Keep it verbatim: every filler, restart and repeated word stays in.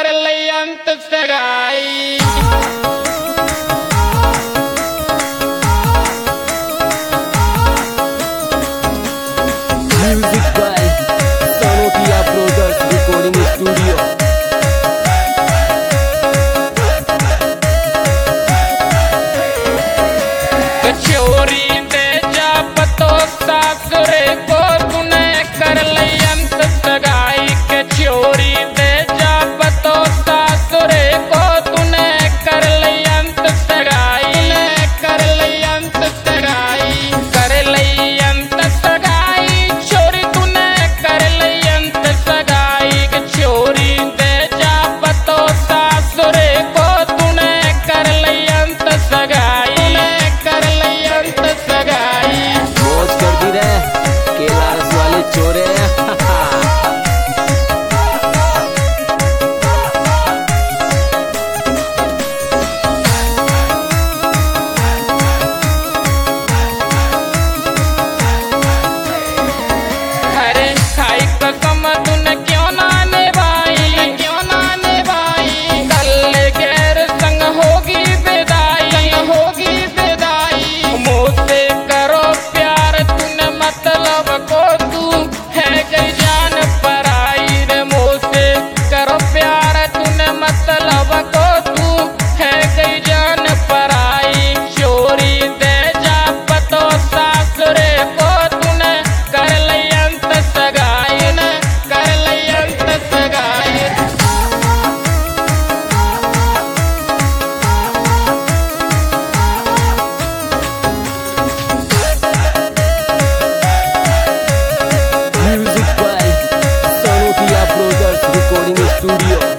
लई अंत सगाई। Music by Sanokia Brothers Recording Studio। छोरी दे जा पतो सासुरे को तूने कर लई अंत सगाई के छोरी दे जा पतो सासुरे को तूने कर लई अंत सगाई कर लई अंत सगाई कर लई अंत सगाई छोरी तूने कर लई अंत सगाई के छोरी दे जा पतो सासुरे को तूने कर लई अंत सगाई कर लई अंत सगाई। मौज कर दी रे केलारस वाले चोरे। अरे खाई कसम तूने क्यों ना निभाई क्यों ना निभाई कल गैर संग होगी विदाई संग होगी विदाई मुझसे करो प्यार तूने मतलब को तू है गई जान पराई रे मुझसे करो प्यार तूने मतलब को तू है गई जान पराई चोरी दे जा पतो सासुरे को तूने कर लई अंत सगाई ने कर लई अंत सगाई। Music by Sanokia Brothers Recording Studio।